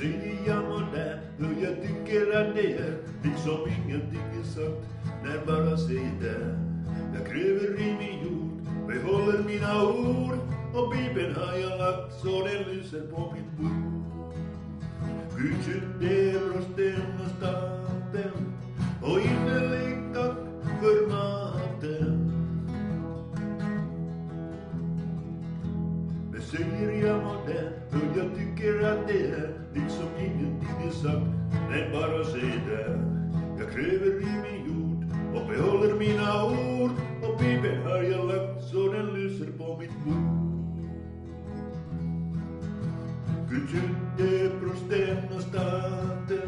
säger jag modern hur jag tycker att det är, liksom ingenting är sagt när bara säger det. Jag kräver i min jord, behåller mina ord, och Bibeln har jag lagt så den lyser på mitt bord. Gud kände brösten och staten, och innerlig tack för maten. Men säger jag modern hur jag tycker att det är, liksom ingenting är sagt när bara säger det. Jag kräver i min jord och behåller mina ord, och Bibeln har jag lagt så den lyser på mitt bord. Gud kände brösten och staten,